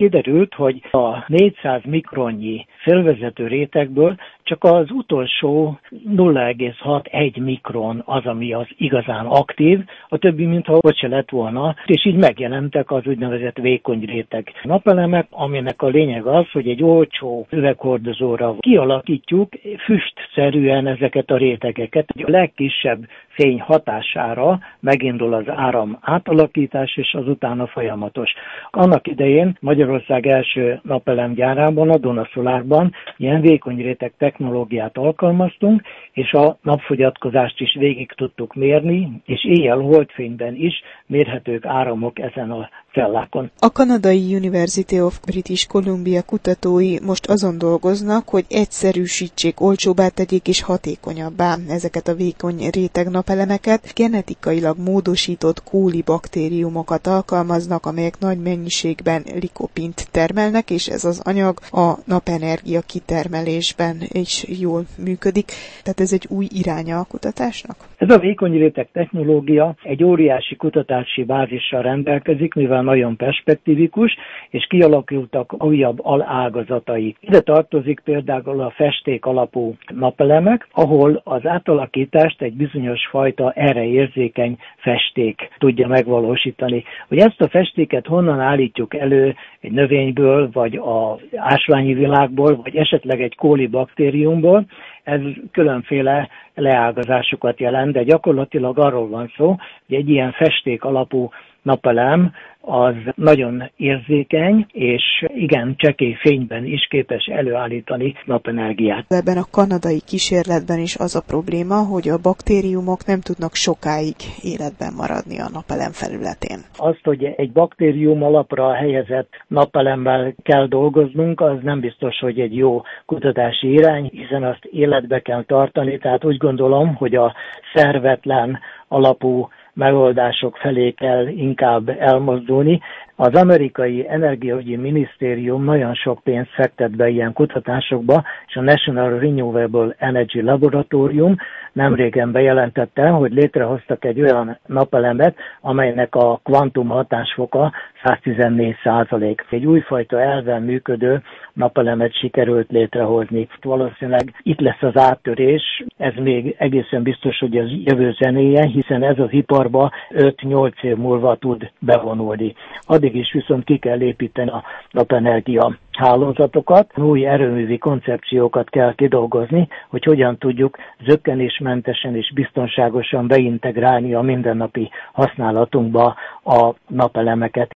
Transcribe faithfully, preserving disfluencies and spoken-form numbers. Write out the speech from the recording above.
Kiderült, hogy a négyszáz mikronnyi félvezető rétegből csak az utolsó nulla egész hatvanegy mikron az, ami az igazán aktív, a többi mintha ott se lett volna, és így megjelentek az úgynevezett vékony réteg napelemek, aminek a lényeg az, hogy egy olcsó üveghordozóra kialakítjuk füstszerűen ezeket a rétegeket. A legkisebb fény hatására megindul az áram átalakítás, és azután a folyamatos. Annak idején Magyarország első napelemgyárában, a Duna Solarban ilyen vékony réteg technológiát alkalmaztunk, és a napfogyatkozást is végig tudtuk mérni, és éjjel holdfényben is mérhetők áramok ezen a cellákon. A kanadai University of British Columbia kutatói most azon dolgoznak, hogy egyszerűsítsék, olcsóbbá tegyék és hatékonyabbá ezeket a vékony réteg napelemeket. Genetikailag módosított kólibaktériumokat alkalmaznak, amelyek nagy mennyiségben likopint termelnek, és ez az anyag a napenergia kitermelésben is jól működik. Tehát ez egy új iránya a kutatásnak? Ez a vékony réteg technológia egy óriási kutatási bázissal rendelkezik, mivel nagyon perspektívikus, és kialakultak újabb alágazatai. Ide tartozik például a festék alapú napelemek, ahol az átalakítást egy bizonyos fajta erre érzékeny festék tudja megvalósítani. Hogy ezt a festéket honnan állítjuk elő, egy növényből, vagy az ásványi világból, vagy esetleg egy kólibaktériumból, ez különféle leágazásokat jelent, de gyakorlatilag arról van szó, hogy egy ilyen festék alapú napelem az nagyon érzékeny, és igen csekély fényben is képes előállítani napenergiát. Ebben a kanadai kísérletben is az a probléma, hogy a baktériumok nem tudnak sokáig életben maradni a napelem felületén. Azt, hogy egy baktérium alapra helyezett napelemmel kell dolgoznunk, az nem biztos, hogy egy jó kutatási irány, hiszen azt életbe kell tartani, tehát úgy gondolom, hogy a szervetlen alapú megoldások felé kell inkább elmozdulni. Az amerikai energiaügyi minisztérium nagyon sok pénzt fektet be ilyen kutatásokba, és a National Renewable Energy Laboratorium nemrégen bejelentette, hogy létrehoztak egy olyan napelemet, amelynek a kvantum hatásfoka száztizennégy százalék. Egy újfajta elven működő napelemet sikerült létrehozni. Valószínűleg itt lesz az áttörés, ez még egészen biztos, hogy az jövő zenéje, hiszen ez az iparba öt-nyolc év múlva tud bevonulni. Addig is viszont ki kell építeni a napenergia hálózatokat, új erőművi koncepciókat kell kidolgozni, hogy hogyan tudjuk zökkenésmentesen és biztonságosan beintegrálni a mindennapi használatunkba a napelemeket.